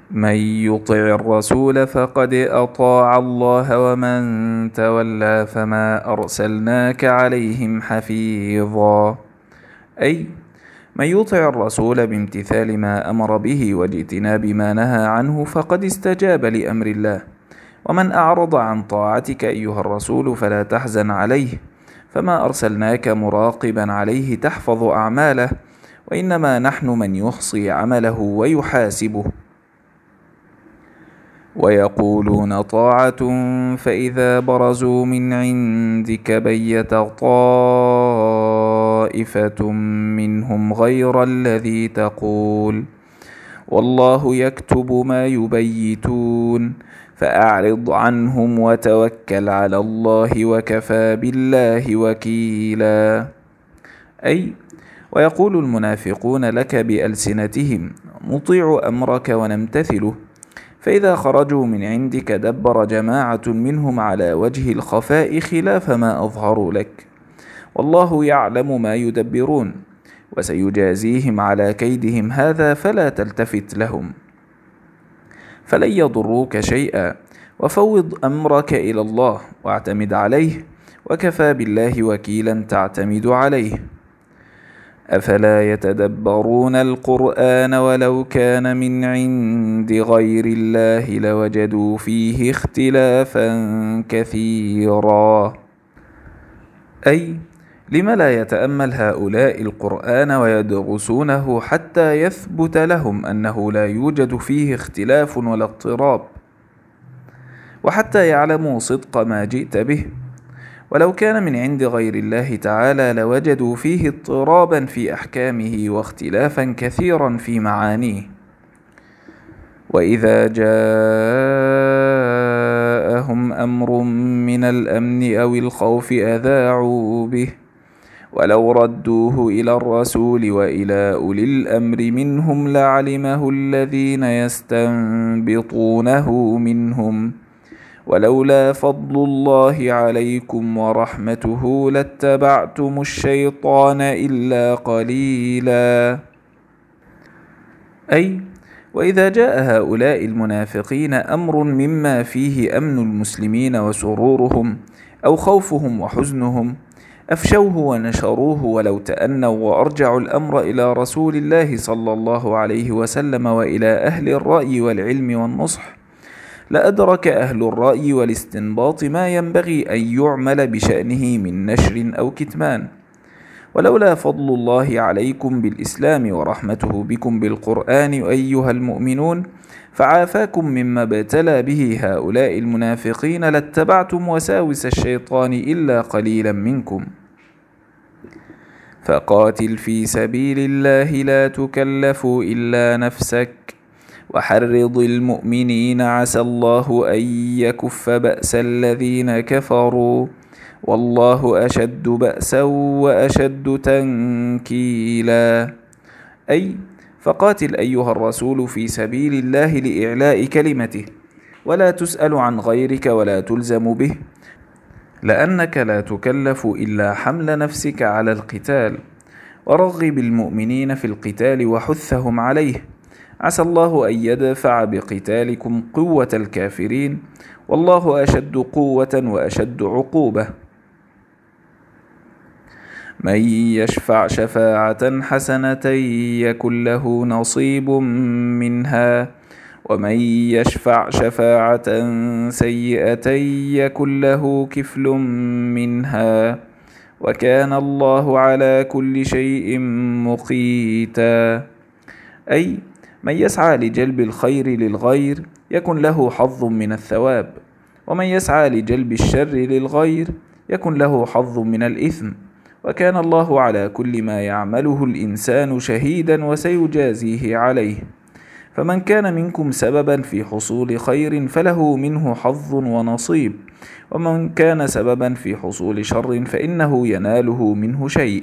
من يطع الرسول فقد أطاع الله ومن تولى فما أرسلناك عليهم حفيظا. أي من يطع الرسول بامتثال ما أمر به واجتناب ما نهى عنه فقد استجاب لأمر الله. ومن أعرض عن طاعتك أيها الرسول فلا تحزن عليه، فما أرسلناك مراقبا عليه تحفظ أعماله، وإنما نحن من يحصي عمله ويحاسبه. ويقولون طاعة فإذا برزوا من عندك بيت طائفة منهم غير الذي تقول، والله يكتب ما يبيتون، فأعرض عنهم وتوكل على الله وكفى بالله وكيلا. أي ويقول المنافقون لك بألسنتهم نطيع أمرك ونمتثله، فإذا خرجوا من عندك دبر جماعة منهم على وجه الخفاء خلاف ما أظهروا لك، والله يعلم ما يدبرون، وسيجازيهم على كيدهم هذا فلا تلتفت لهم. فلن يضروك شيئا، وفوض أمرك إلى الله واعتمد عليه، وكفى بالله وكيلا تعتمد عليه. أفلا يتدبرون القرآن ولو كان من عند غير الله لوجدوا فيه اختلافا كثيرا. أي لم لا يتأمل هؤلاء القرآن ويدرسونه حتى يثبت لهم أنه لا يوجد فيه اختلاف ولا اضطراب، وحتى يعلموا صدق ما جئت به. ولو كان من عند غير الله تعالى لوجدوا فيه اضطرابا في أحكامه واختلافا كثيرا في معانيه. وإذا جاءهم أمر من الأمن أو الخوف أذاعوا به، ولو ردوه إلى الرسول وإلى أولي الأمر منهم لعلمه الذين يستنبطونه منهم، ولولا فضل الله عليكم ورحمته لاتبعتم الشيطان إلا قليلا. أي وإذا جاء هؤلاء المنافقين أمر مما فيه أمن المسلمين وسرورهم أو خوفهم وحزنهم أفشوه ونشروه، ولو تأنوا وأرجعوا الأمر إلى رسول الله صلى الله عليه وسلم وإلى أهل الرأي والعلم والنصح، لأدرك أهل الرأي والاستنباط ما ينبغي أن يعمل بشأنه من نشر أو كتمان. ولولا فضل الله عليكم بالإسلام ورحمته بكم بالقرآن أيها المؤمنون فعافاكم مما ابتلى به هؤلاء المنافقين لاتبعتم وساوس الشيطان إلا قليلا منكم. فقاتل في سبيل الله لا تكلف إلا نفسك، وحرض المؤمنين عسى الله أن يكف بأس الذين كفروا، والله أشد بأسا وأشد تنكيلا. أي فقاتل أيها الرسول في سبيل الله لإعلاء كلمته، ولا تسأل عن غيرك ولا تلزم به، لأنك لا تكلف إلا حمل نفسك على القتال. ورغب المؤمنين في القتال وحثهم عليه، عسى الله أن يدفع بقتالكم قوة الكافرين، والله أشد قوة وأشد عقوبة. من يشفع شفاعة حسنة يكن له نصيب منها، ومن يشفع شفاعة سيئة يكن له كفل منها، وكان الله على كل شيء مقيتا. أي من يسعى لجلب الخير للغير يكن له حظ من الثواب، ومن يسعى لجلب الشر للغير يكن له حظ من الإثم، وكان الله على كل ما يعمله الإنسان شهيدا وسيجازيه عليه. فمن كان منكم سببا في حصول خير فله منه حظ ونصيب، ومن كان سببا في حصول شر فإنه يناله منه شيء.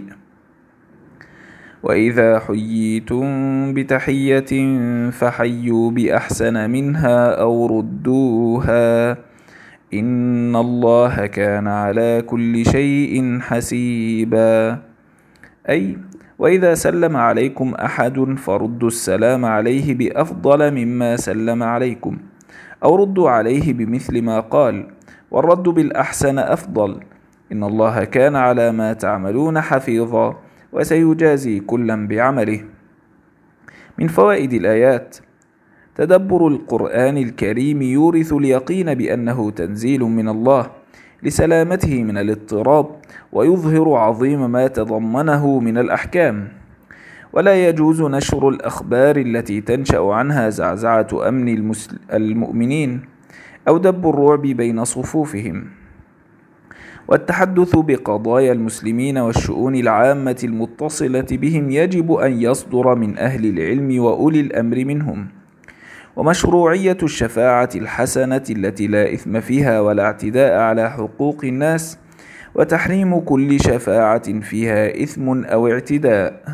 وإذا حييتم بتحية فحيوا بأحسن منها أو ردوها، إن الله كان على كل شيء حسيبا. أي وإذا سلم عليكم أحد فردوا السلام عليه بأفضل مما سلم عليكم، أو ردوا عليه بمثل ما قال، والرد بالأحسن أفضل. إن الله كان على ما تعملون حفيظا، وسيجازي كلا بعمله. من فوائد الآيات: تدبر القرآن الكريم يورث اليقين بأنه تنزيل من الله لسلامته من الاضطراب، ويظهر عظيم ما تضمنه من الأحكام. ولا يجوز نشر الأخبار التي تنشأ عنها زعزعة أمن المؤمنين أو دب الرعب بين صفوفهم. والتحدث بقضايا المسلمين والشؤون العامة المتصلة بهم يجب أن يصدر من أهل العلم وأولي الأمر منهم. ومشروعية الشفاعة الحسنة التي لا إثم فيها ولا اعتداء على حقوق الناس، وتحريم كل شفاعة فيها إثم أو اعتداء.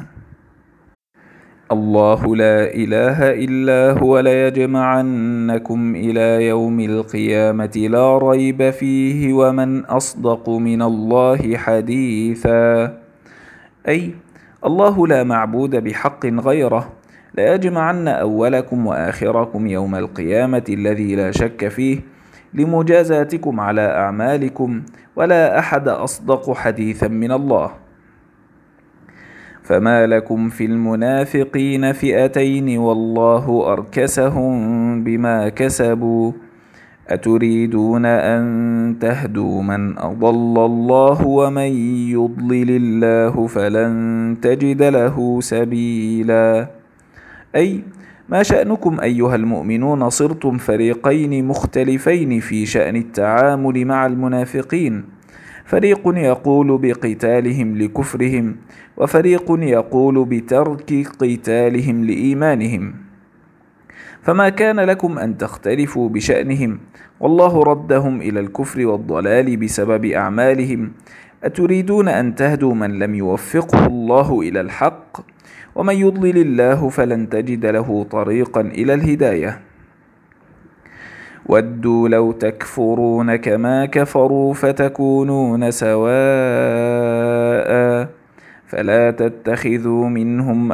الله لا إله إلا هو ليجمعنكم إلى يوم القيامة لا ريب فيه ومن أصدق من الله حديثا. أي الله لا معبود بحق غيره، ليجمعن أولكم وآخركم يوم القيامة الذي لا شك فيه لمجازاتكم على أعمالكم، ولا أحد أصدق حديثا من الله. فما لكم في المنافقين فئتين والله أركسهم بما كسبوا، أتريدون أن تهدوا من أضل الله ومن يضلل الله فلن تجد له سبيلا. أي ما شأنكم أيها المؤمنون صرتم فريقين مختلفين في شأن التعامل مع المنافقين، فريق يقول بقتالهم لكفرهم، وفريق يقول بترك قتالهم لإيمانهم. فما كان لكم أن تختلفوا بشأنهم، والله ردهم إلى الكفر والضلال بسبب أعمالهم. أتريدون أن تهدوا من لم يوفقه الله إلى الحق، ومن يضلل الله فلن تجد له طريقا إلى الهداية. ودوا لو تكفرون كما كفروا فتكونون سواء، فلا تتخذوا منهم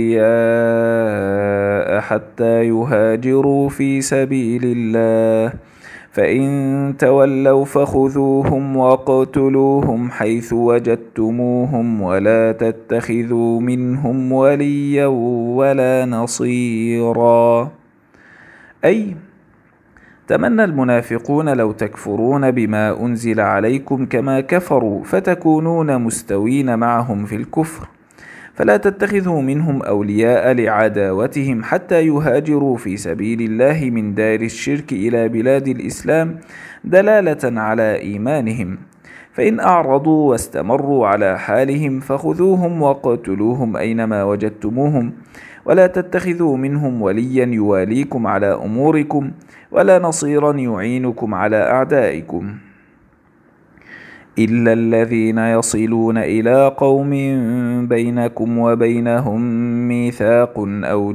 أولياء حتى يهاجروا في سبيل الله، فإن تولوا فخذوهم واقتلوهم حيث وجدتموهم، ولا تتخذوا منهم وليا ولا نصيرا. أي تمنى المنافقون لو تكفرون بما أنزل عليكم كما كفروا فتكونون مستوين معهم في الكفر، فلا تتخذوا منهم أولياء لعداوتهم حتى يهاجروا في سبيل الله من دار الشرك إلى بلاد الإسلام دلالة على إيمانهم. فإن أعرضوا واستمروا على حالهم فخذوهم واقتلوهم أينما وجدتموهم، ولا تتخذوا منهم وليا يواليكم على أموركم، ولا نصيرا يعينكم على أعدائكم، إلا الذين يصلون إلى قوم بينكم وبينهم ميثاق أو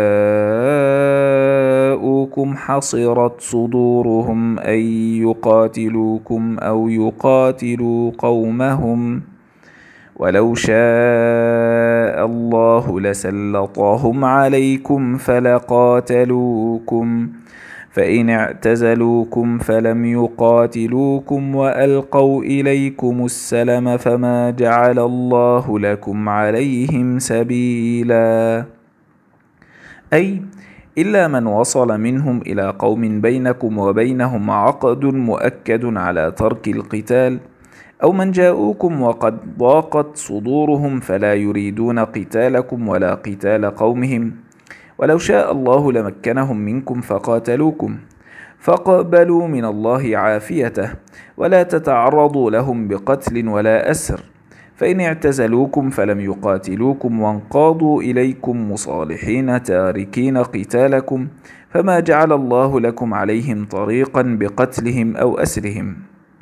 جاءوكم حصرت صدورهم أن يقاتلوكم أو يقاتلوا قومهم، ولو شاء الله لسلطهم عليكم فلقاتلوكم، فإن اعتزلوكم فلم يقاتلوكم وألقوا إليكم السلم فما جعل الله لكم عليهم سبيلا. أي إلا من وصل منهم إلى قوم بينكم وبينهم عقد مؤكد على ترك القتال، أو من جاءوكم وقد ضاقت صدورهم فلا يريدون قتالكم ولا قتال قومهم، ولو شاء الله لمكنهم منكم فقاتلوكم، فاقبلوا من الله عافيته، ولا تتعرضوا لهم بقتل ولا أسر. فإن اعتزلوكم فلم يقاتلوكم وانقادوا إليكم مصالحين تاركين قتالكم، فما جعل الله لكم عليهم طريقا بقتلهم أو أسرهم.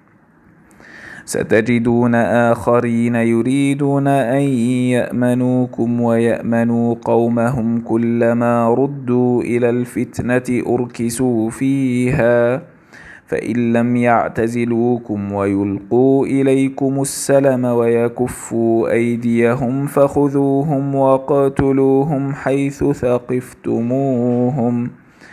ستجدون آخرين يريدون أن يأمنوكم ويأمنوا قومهم، كلما ردوا إلى الفتنة أركسوا فيها فإن لم يعتزلوكم ويلقوا إليكم السلم ويكفوا أيديهم فخذوهم وقاتلوهم حيث ثقفتموهم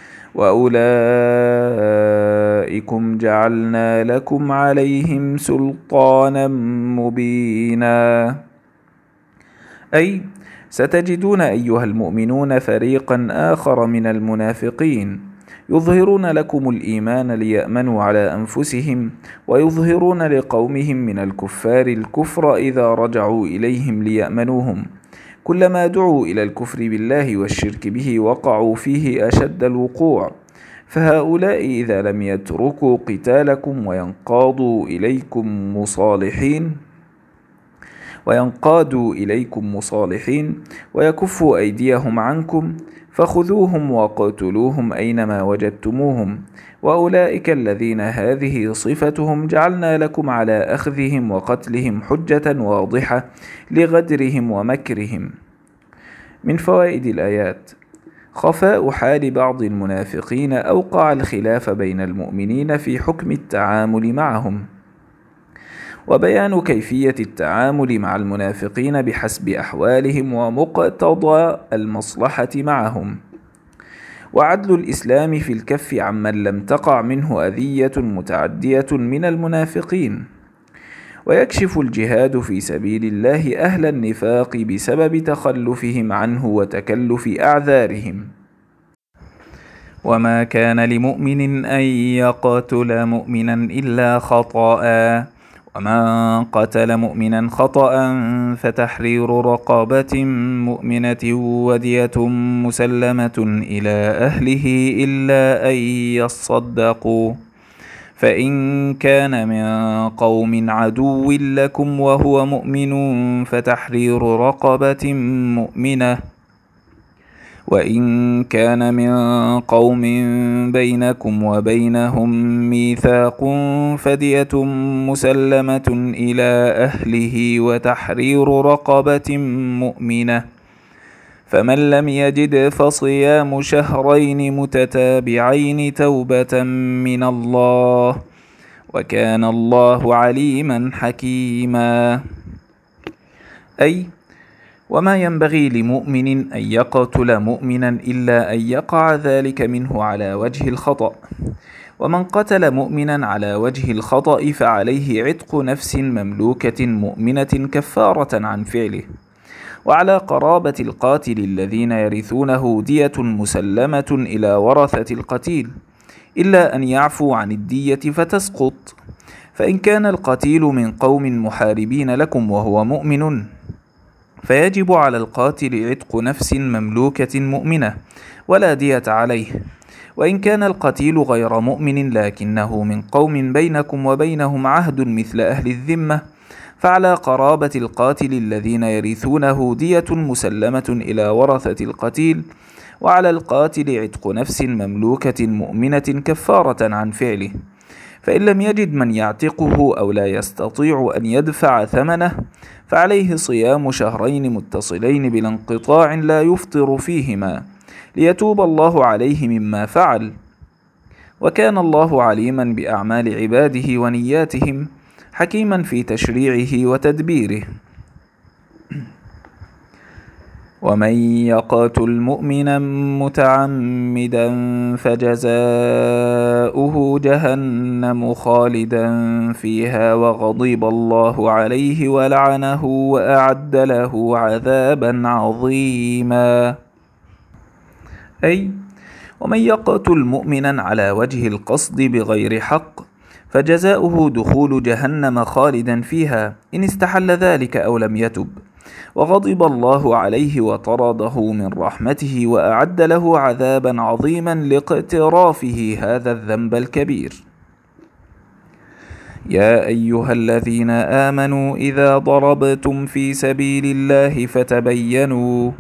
وأولئكم جعلنا لكم عليهم سلطانا مبينا. أي ستجدون أيها المؤمنون فريقا آخر من المنافقين يظهرون لكم الإيمان ليأمنوا على أنفسهم، ويظهرون لقومهم من الكفار الكفر إذا رجعوا إليهم ليأمنوهم. كلما دعوا إلى الكفر بالله والشرك به وقعوا فيه أشد الوقوع. فهؤلاء إذا لم يتركوا قتالكم وينقادوا إليكم مصالحين ويكفوا أيديهم عنكم فخذوهم وقتلوهم أينما وجدتموهم، وأولئك الذين هذه صفتهم جعلنا لكم على أخذهم وقتلهم حجة واضحة لغدرهم ومكرهم. من فوائد الآيات: خفاء حال بعض المنافقين أوقع الخلاف بين المؤمنين في حكم التعامل معهم، وبيان كيفية التعامل مع المنافقين بحسب أحوالهم ومقتضى المصلحة معهم، وعدل الإسلام في الكف عمن لم تقع منه أذية متعدية من المنافقين، ويكشف الجهاد في سبيل الله أهل النفاق بسبب تخلفهم عنه وتكلف أعذارهم. وما كان لمؤمن أن يقتل مؤمنا إلا خطأ، ومن قتل مؤمنا خطأ فتحرير رقبة مؤمنة ودية مسلمة إلى أهله إلا أن يصدقوا، فإن كان من قوم عدو لكم وهو مؤمن فتحرير رقبة مؤمنة، وإن كان من قوم بينكم وبينهم ميثاق فدية مسلمة إلى أهله وتحرير رقبة مؤمنة، فمن لم يجد فصيام شهرين متتابعين توبة من الله، وكان الله عليما حكيما. أي وما ينبغي لمؤمن أن يقتل مؤمنا إلا أن يقع ذلك منه على وجه الخطأ، ومن قتل مؤمنا على وجه الخطأ فعليه عتق نفس مملوكة مؤمنة كفارة عن فعله، وعلى قرابة القاتل الذين يرثونه دية مسلمة إلى ورثة القتيل، إلا أن يعفوا عن الدية فتسقط. فإن كان القتيل من قوم محاربين لكم وهو مؤمن فيجب على القاتل عتق نفس مملوكة مؤمنة ولا دية عليه. وإن كان القتيل غير مؤمن لكنه من قوم بينكم وبينهم عهد مثل أهل الذمة فعلى قرابة القاتل الذين يرثونه دية مسلمة إلى ورثة القتيل، وعلى القاتل عتق نفس مملوكة مؤمنة كفارة عن فعله. فإن لم يجد من يعتقه أو لا يستطيع أن يدفع ثمنه فعليه صيام شهرين متصلين بلا انقطاع لا يفطر فيهما ليتوب الله عليه مما فعل، وكان الله عليما بأعمال عباده ونياتهم حكيما في تشريعه وتدبيره. ومن يقتل مؤمنا متعمدا فجزاؤه جهنم خالدا فيها وغضب الله عليه ولعنه وأعد له عذابا عظيما. أي ومن يقتل مؤمنا على وجه القصد بغير حق فجزاؤه دخول جهنم خالدا فيها إن استحل ذلك أو لم يتب، وغضب الله عليه وطرده من رحمته وأعد له عذابا عظيما لاقترافه هذا الذنب الكبير. يا أيها الذين آمنوا إذا ضربتم في سبيل الله فتبينوا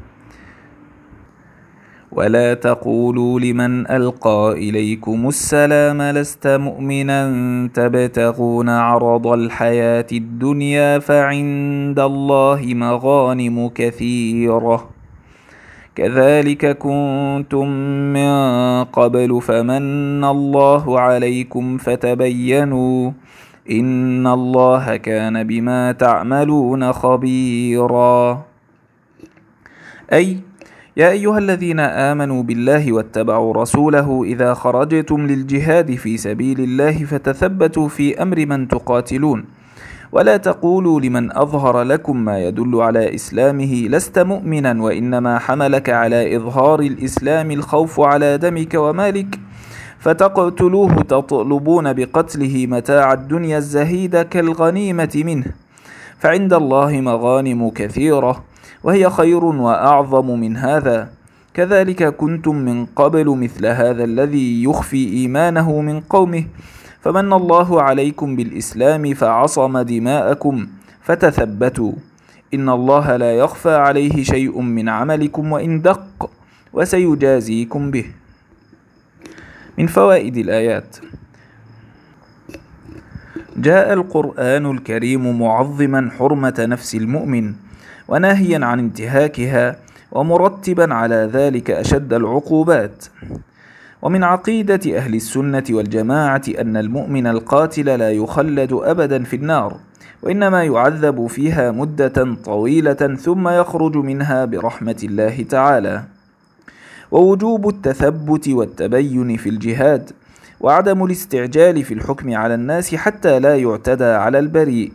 ولا تقولوا لمن ألقى إليكم السلام لست مؤمنا تبتغون عرض الحياة الدنيا فعند الله مغانم كثيرة كذلك كنتم من قبل فمن الله عليكم فتبينوا إن الله كان بما تعملون خبيرا. أي يا أيها الذين آمنوا بالله واتبعوا رسوله إذا خرجتم للجهاد في سبيل الله فتثبتوا في أمر من تقاتلون، ولا تقولوا لمن أظهر لكم ما يدل على إسلامه لست مؤمنا وإنما حملك على إظهار الإسلام الخوف على دمك ومالك فتقتلوه تطلبون بقتله متاع الدنيا الزهيد كالغنيمة منه، فعند الله مغانم كثيرة وهي خير وأعظم من هذا. كذلك كنتم من قبل مثل هذا الذي يخفي إيمانه من قومه فمن الله عليكم بالإسلام فعصم دماءكم فتثبتوا إن الله لا يخفى عليه شيء من عملكم وإن دق وسيجازيكم به. من فوائد الآيات: جاء القرآن الكريم معظما حرمة نفس المؤمن وناهيا عن انتهاكها ومرتبا على ذلك أشد العقوبات. ومن عقيدة أهل السنة والجماعة أن المؤمن القاتل لا يخلد أبدا في النار، وإنما يعذب فيها مدة طويلة ثم يخرج منها برحمة الله تعالى. ووجوب التثبت والتبين في الجهاد، وعدم الاستعجال في الحكم على الناس حتى لا يعتدى على البريء.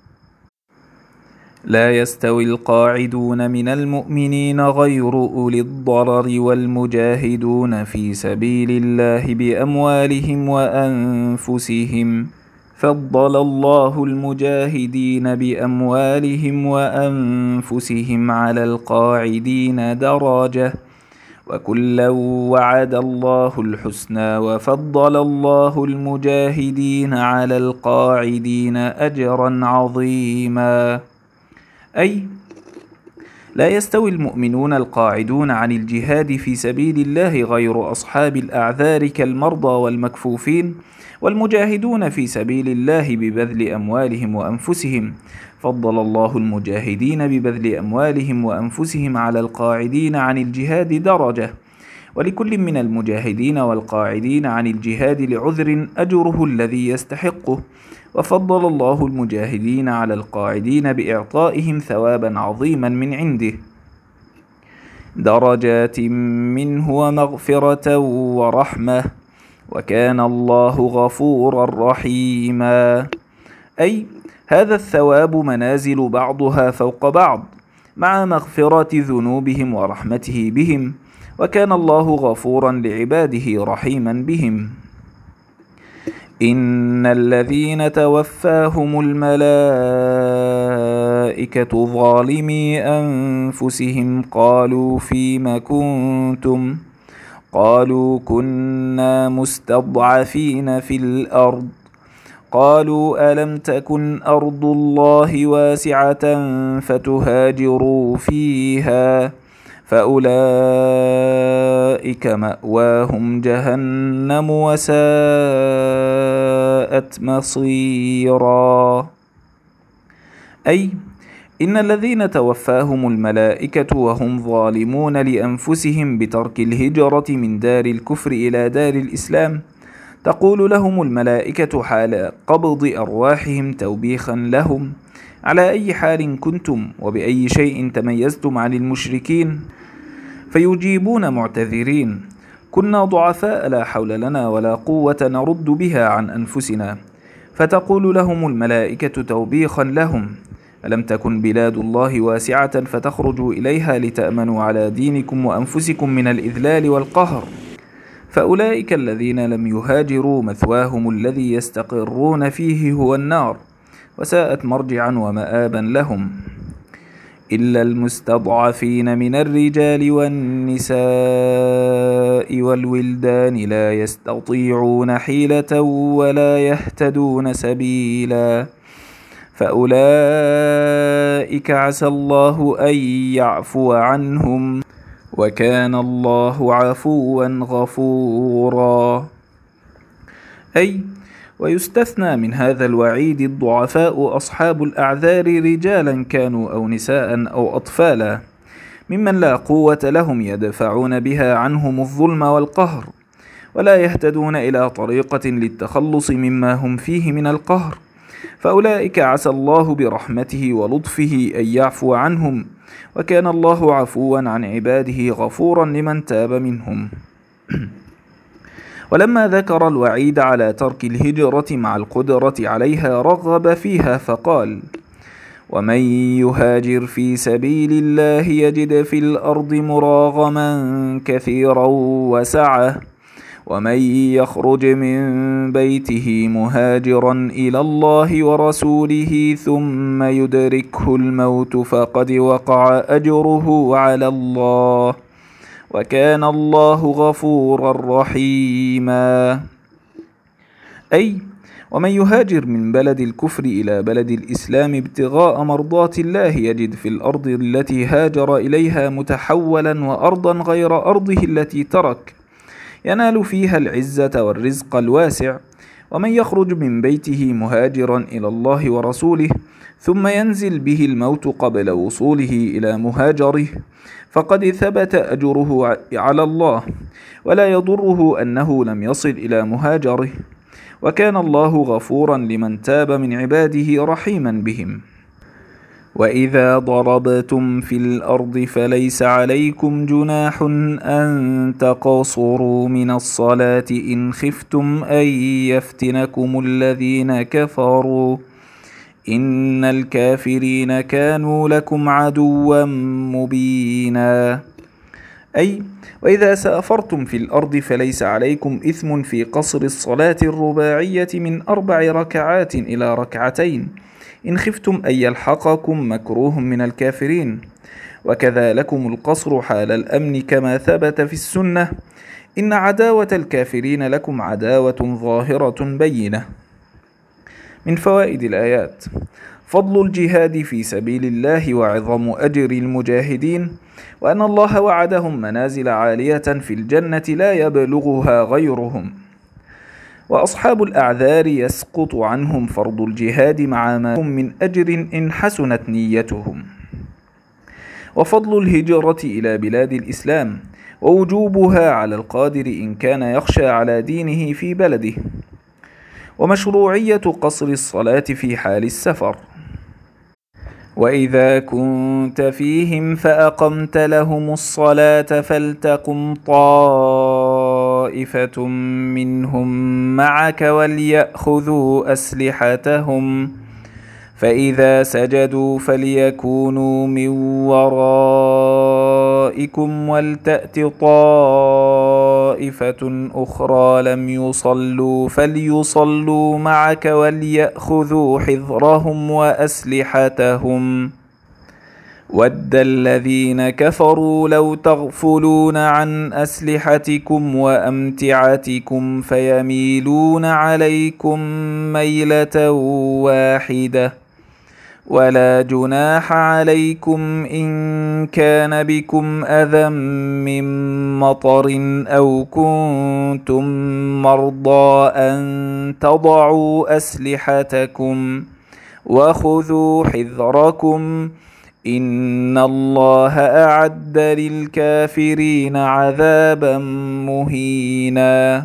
لا يستوي القاعدون من المؤمنين غير أولي الضرر والمجاهدون في سبيل الله بأموالهم وأنفسهم، فضل الله المجاهدين بأموالهم وأنفسهم على القاعدين درجة، وكلا وعد الله الحسنى وفضل الله المجاهدين على القاعدين أجرا عظيما. أي لا يستوي المؤمنون القاعدون عن الجهاد في سبيل الله غير أصحاب الأعذار كالمرضى والمكفوفين، والمجاهدون في سبيل الله ببذل أموالهم وأنفسهم، فضل الله المجاهدين ببذل أموالهم وأنفسهم على القاعدين عن الجهاد درجة، ولكل من المجاهدين والقاعدين عن الجهاد لعذر أجره الذي يستحقه، وفضل الله المجاهدين على القاعدين بإعطائهم ثوابا عظيما من عنده، درجات منه ومغفرة ورحمة، وكان الله غفورا رحيما. أي هذا الثواب منازل بعضها فوق بعض مع مغفرة ذنوبهم ورحمته بهم، وكان الله غفورا لعباده رحيما بهم. إن الذين توفاهم الملائكة ظالمي أنفسهم قالوا فيم كنتم؟ قالوا كنا مستضعفين في الأرض، قالوا ألم تكن أرض الله واسعة فتهاجروا فيها، فأولئك مأواهم جهنم وساءت مصيرا. أي إن الذين توفاهم الملائكة وهم ظالمون لأنفسهم بترك الهجرة من دار الكفر إلى دار الإسلام، تقول لهم الملائكة حال قبض أرواحهم توبيخا لهم: على أي حال كنتم وبأي شيء تميزتم عن المشركين؟ فيجيبون معتذرين: كنا ضعفاء لا حول لنا ولا قوة نرد بها عن أنفسنا. فتقول لهم الملائكة توبيخا لهم: ألم تكن بلاد الله واسعة فتخرجوا إليها لتأمنوا على دينكم وأنفسكم من الإذلال والقهر؟ فأولئك الذين لم يهاجروا مثواهم الذي يستقرون فيه هو النار، وساءت مرجعا ومآبا لهم. إلا المستضعفين من الرجال والنساء والولدان لا يستطيعون حيلة ولا يهتدون سبيلا، فأولئك عسى الله أن يعفو عنهم، وكان الله عفوا غفورا. أي ويستثنى من هذا الوعيد الضعفاء أصحاب الأعذار رجالا كانوا أو نساء أو أطفالا، ممن لا قوة لهم يدفعون بها عنهم الظلم والقهر، ولا يهتدون إلى طريقة للتخلص مما هم فيه من القهر، فأولئك عسى الله برحمته ولطفه أن يعفو عنهم، وكان الله عفوا عن عباده غفورا لمن تاب منهم. ولما ذكر الوعيد على ترك الهجرة مع القدرة عليها رغب فيها فقال: ومن يهاجر في سبيل الله يجد في الأرض مراغما كثيرا وسعة، ومن يخرج من بيته مهاجرا إلى الله ورسوله ثم يدركه الموت فقد وقع أجره على الله، وكان الله غفورا رحيما. أي ومن يهاجر من بلد الكفر إلى بلد الإسلام ابتغاء مرضات الله يجد في الأرض التي هاجر إليها متحولا وأرضا غير أرضه التي ترك، ينال فيها العزة والرزق الواسع. ومن يخرج من بيته مهاجرا إلى الله ورسوله ثم ينزل به الموت قبل وصوله إلى مهاجره فقد ثبت أجره على الله، ولا يضره أنه لم يصل إلى مهاجره، وكان الله غفورا لمن تاب من عباده رحيما بهم. وإذا ضربتم في الأرض فليس عليكم جناح أن تقصروا من الصلاة إن خفتم أن يفتنكم الذين كفروا، إن الكافرين كانوا لكم عدوا مبينا. أي وإذا سافرتم في الأرض فليس عليكم إثم في قصر الصلاة الرباعية من 4 ركعات إلى 2 ركعتين إن خفتم أن يلحقكم مكروه من الكافرين، وكذا لكم القصر حال الأمن كما ثبت في السنة: إن عداوة الكافرين لكم عداوة ظاهرة بينة. من فوائد الآيات: فضل الجهاد في سبيل الله وعظم أجر المجاهدين، وأن الله وعدهم منازل عالية في الجنة لا يبلغها غيرهم، وأصحاب الأعذار يسقط عنهم فرض الجهاد مع ما هم من أجر إن حسنت نيتهم. وفضل الهجرة إلى بلاد الإسلام ووجوبها على القادر إن كان يخشى على دينه في بلده. ومشروعية قصر الصلاة في حال السفر. وإذا كنت فيهم فأقمت لهم الصلاة فلتقم طائفة منهم معك وليأخذوا أسلحتهم، فإذا سجدوا فليكونوا من ورائكم ولتأت طائفة أخرى لم يصلوا فليصلوا معك وليأخذوا حذرهم وأسلحتهم. ود الذين كفروا لو تغفلون عن أسلحتكم وأمتعتكم فيميلون عليكم ميلة واحدة، ولا جناح عليكم إن كان بكم أذى من مطر أو كنتم مرضى أن تضعوا أسلحتكم وخذوا حذركم إن الله أعد للكافرين عذابا مهينا.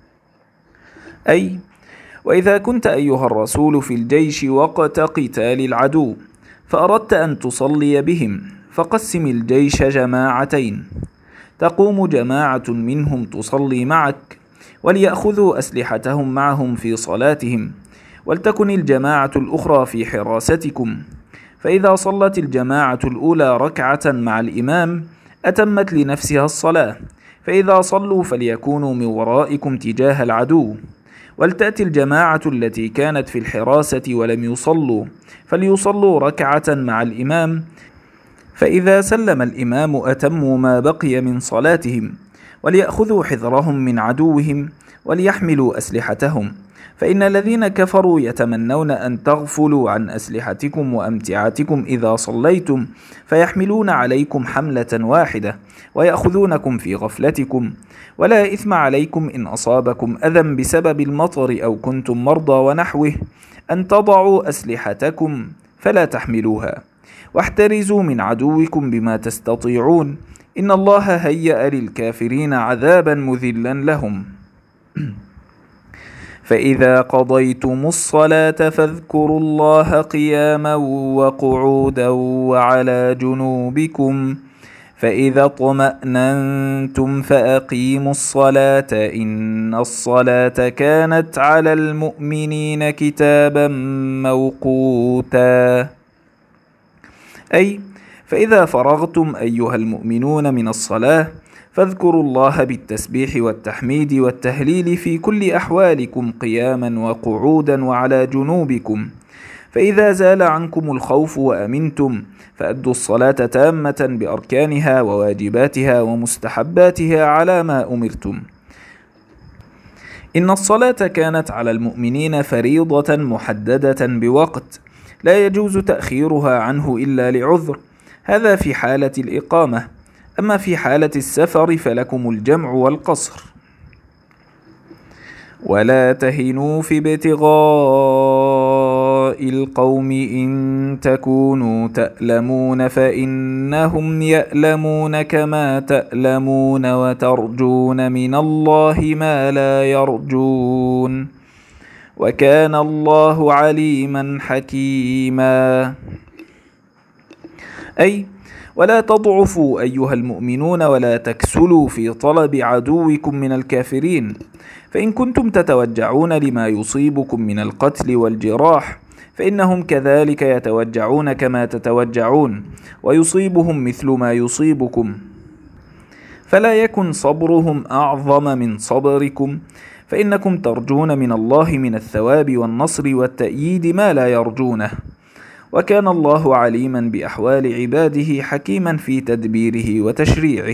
أي وإذا كنت أيها الرسول في الجيش وقت قتال العدو فأردت أن تصلي بهم، فقسم الجيش جماعتين، تقوم جماعة منهم تصلي معك وليأخذوا أسلحتهم معهم في صلاتهم، ولتكن الجماعة الأخرى في حراستكم. فإذا صلت الجماعة الأولى ركعة مع الإمام أتمت لنفسها الصلاة، فإذا صلوا فليكونوا من ورائكم تجاه العدو، ولتأتي الجماعة التي كانت في الحراسة ولم يصلوا فليصلوا ركعة مع الإمام، فإذا سلم الإمام أتموا ما بقي من صلاتهم، وليأخذوا حذرهم من عدوهم وليحملوا أسلحتهم، فإن الذين كفروا يتمنون أن تغفلوا عن أسلحتكم وأمتعتكم إذا صليتم فيحملون عليكم حملة واحدة ويأخذونكم في غفلتكم، ولا إثم عليكم إن أصابكم أذى بسبب المطر أو كنتم مرضى ونحوه أن تضعوا أسلحتكم فلا تحملوها، واحترزوا من عدوكم بما تستطيعون، إن الله هيأ للكافرين عذابا مذلا لهم. فإذا قضيتم الصلاة فاذكروا الله قياما وقعودا وعلى جنوبكم، فإذا اطمأننتم فأقيموا الصلاة إن الصلاة كانت على المؤمنين كتابا موقوتا. أي فإذا فرغتم أيها المؤمنون من الصلاة فاذكروا الله بالتسبيح والتحميد والتهليل في كل أحوالكم قياما وقعودا وعلى جنوبكم، فإذا زال عنكم الخوف وأمنتم فأدوا الصلاة تامة بأركانها وواجباتها ومستحباتها على ما أمرتم. إن الصلاة كانت على المؤمنين فريضة محددة بوقت لا يجوز تأخيرها عنه إلا لعذر، هذا في حالة الإقامة، أما في حالة السفر فلكم الجمع والقصر. ولا تهنوا في ابتغاء القوم إن تكونوا تألمون فإنهم يألمون كما تألمون وترجون من الله ما لا يرجون، وكان الله عليما حكيما. أي ولا تضعفوا أيها المؤمنون ولا تكسلوا في طلب عدوكم من الكافرين، فإن كنتم تتوجعون لما يصيبكم من القتل والجراح فإنهم كذلك يتوجعون كما تتوجعون ويصيبهم مثل ما يصيبكم، فلا يكن صبرهم أعظم من صبركم، فإنكم ترجون من الله من الثواب والنصر والتأييد ما لا يرجونه، وكان الله عليما بأحوال عباده حكيما في تدبيره وتشريعه.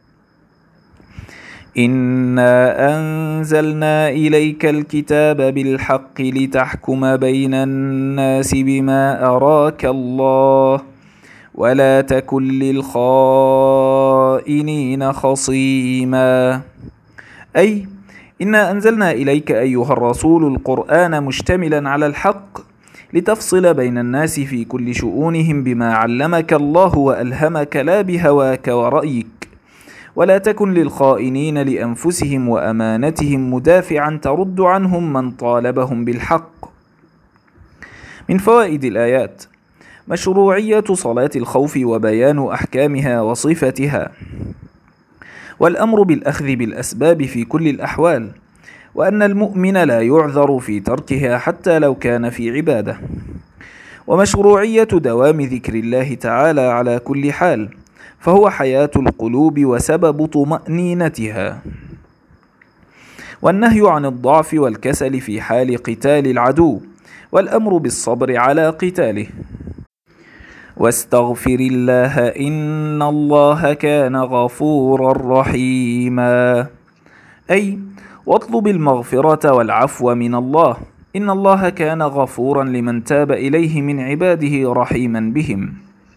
إنا أنزلنا إليك الكتاب بالحق لتحكم بين الناس بما أراك الله ولا تكن للخائنين خصيما. أي إنا أنزلنا إليك أيها الرسول القرآن مشتملا على الحق لتفصل بين الناس في كل شؤونهم بما علمك الله وألهمك لا بهواك ورأيك، ولا تكن للخائنين لأنفسهم وأمانتهم مدافعا ترد عنهم من طالبهم بالحق. من فوائد الآيات: مشروعية صلاة الخوف وبيان أحكامها وصفتها، والأمر بالأخذ بالأسباب في كل الأحوال، وأن المؤمن لا يعذر في تركها حتى لو كان في عبادة، ومشروعية دوام ذكر الله تعالى على كل حال، فهو حياة القلوب وسبب طمأنينتها، والنهي عن الضعف والكسل في حال قتال العدو، والأمر بالصبر على قتاله. واستغفر الله إن الله كان غفورا رحيما. أي واطلب المغفرة والعفو من الله، إن الله كان غفورا لمن تاب إليه من عباده رحيما بهم.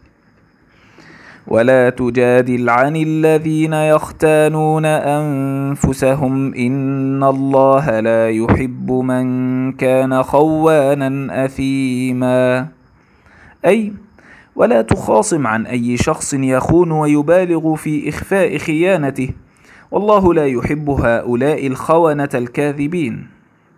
ولا تجادل عن الذين يختانون أنفسهم إن الله لا يحب من كان خوانا أثيما. أي ولا تخاصم عن أي شخص يخون ويبالغ في إخفاء خيانته، والله لا يحب هؤلاء الخونة الكاذبين.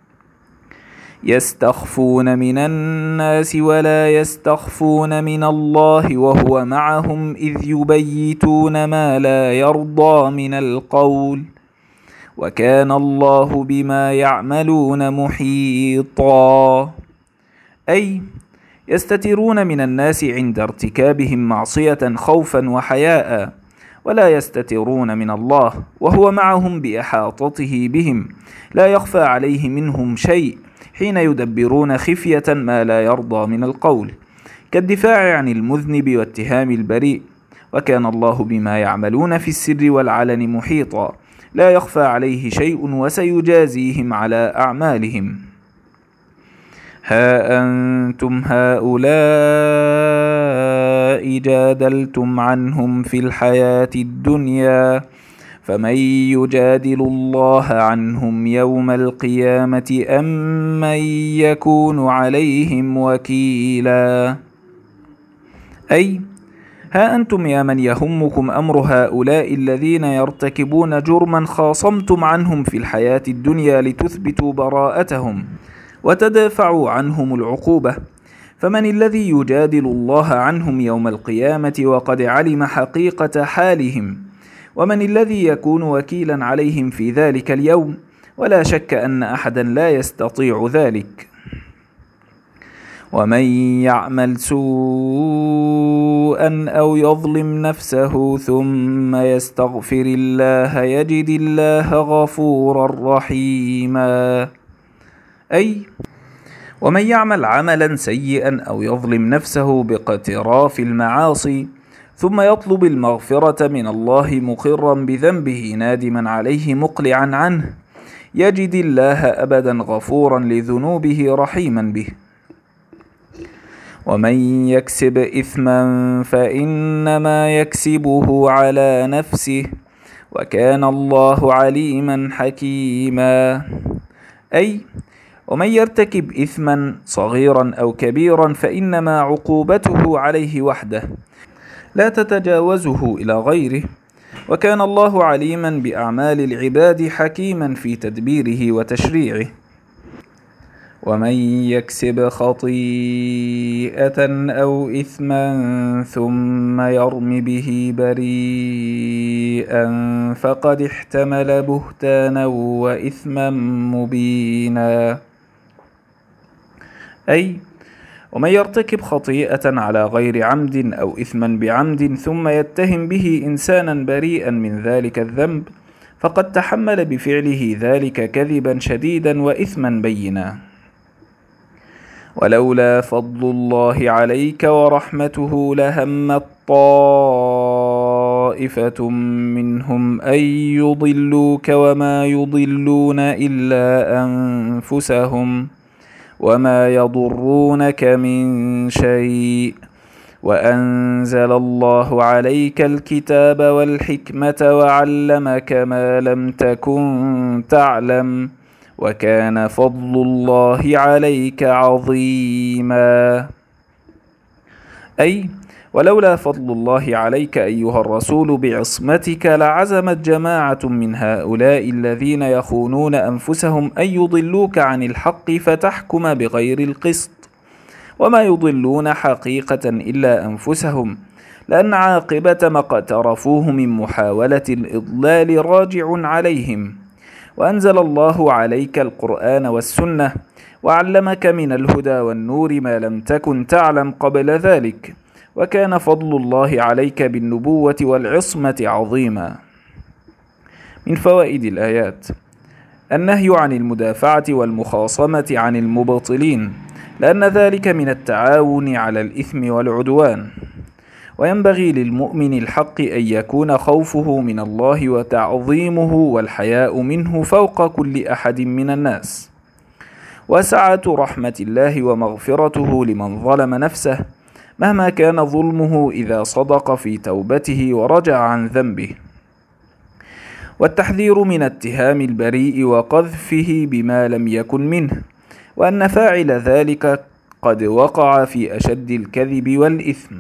يستخفون من الناس ولا يستخفون من الله وهو معهم إذ يبيتون ما لا يرضى من القول، وكان الله بما يعملون محيطا. أي يستترون من الناس عند ارتكابهم معصية خوفا وحياء، ولا يستترون من الله وهو معهم بإحاطته بهم، لا يخفى عليه منهم شيء حين يدبرون خفية ما لا يرضى من القول، كالدفاع عن المذنب واتهام البريء، وكان الله بما يعملون في السر والعلن محيطا، لا يخفى عليه شيء وسيجازيهم على أعمالهم. ها أنتم هؤلاء جادلتم عنهم في الحياة الدنيا، فمن يجادل الله عنهم يوم القيامة أم من يكون عليهم وكيلا. أي ها أنتم يا من يهمكم أمر هؤلاء الذين يرتكبون جرما خاصمتم عنهم في الحياة الدنيا لتثبتوا براءتهم وتدافعوا عنهم العقوبة، فمن الذي يجادل الله عنهم يوم القيامة وقد علم حقيقة حالهم؟ ومن الذي يكون وكيلا عليهم في ذلك اليوم؟ ولا شك أن أحدا لا يستطيع ذلك. ومن يعمل سوءا أو يظلم نفسه ثم يستغفر الله يجد الله غفورا رحيما. أي ومن يعمل عملا سيئا أو يظلم نفسه باقتراف المعاصي ثم يطلب المغفرة من الله مقرا بذنبه نادما عليه مقلعا عنه يجد الله أبدا غفورا لذنوبه رحيما به. ومن يكسب إثما فإنما يكسبه على نفسه وكان الله عليما حكيما. أي ومن يرتكب إثما صغيرا أو كبيرا فإنما عقوبته عليه وحده لا تتجاوزه إلى غيره، وكان الله عليما بأعمال العباد حكيما في تدبيره وتشريعه. ومن يكسب خطيئة أو إثما ثم يرم به بريئا فقد احتمل بهتانا وإثما مبينا. أي ومن يرتكب خطيئة على غير عمد أو إثما بعمد ثم يتهم به إنسانا بريئا من ذلك الذنب فقد تحمل بفعله ذلك كذبا شديدا وإثما بينا. ولولا فضل الله عليك ورحمته لهمت طائفة منهم أن يضلوك وما يضلون إلا أنفسهم وما يضرونك من شيء وأنزل الله عليك الكتاب والحكمة وعلمك ما لم تكن تعلم وكان فضل الله عليك عظيما. أي ولولا فضل الله عليك أيها الرسول بعصمتك لعزمت جماعة من هؤلاء الذين يخونون أنفسهم أن يضلوك عن الحق فتحكم بغير القسط، وما يضلون حقيقة إلا أنفسهم، لأن عاقبة ما اقترفوه من محاولة الإضلال راجع عليهم. وأنزل الله عليك القرآن والسنة وعلمك من الهدى والنور ما لم تكن تعلم قبل ذلك، وكان فضل الله عليك بالنبوة والعصمة عظيما. من فوائد الآيات: النهي عن المدافعة والمخاصمة عن المبطلين، لأن ذلك من التعاون على الإثم والعدوان. وينبغي للمؤمن الحق أن يكون خوفه من الله وتعظيمه والحياء منه فوق كل أحد من الناس. وسعة رحمة الله ومغفرته لمن ظلم نفسه مهما كان ظلمه إذا صدق في توبته ورجع عن ذنبه. والتحذير من اتهام البريء وقذفه بما لم يكن منه، وأن فاعل ذلك قد وقع في أشد الكذب والإثم.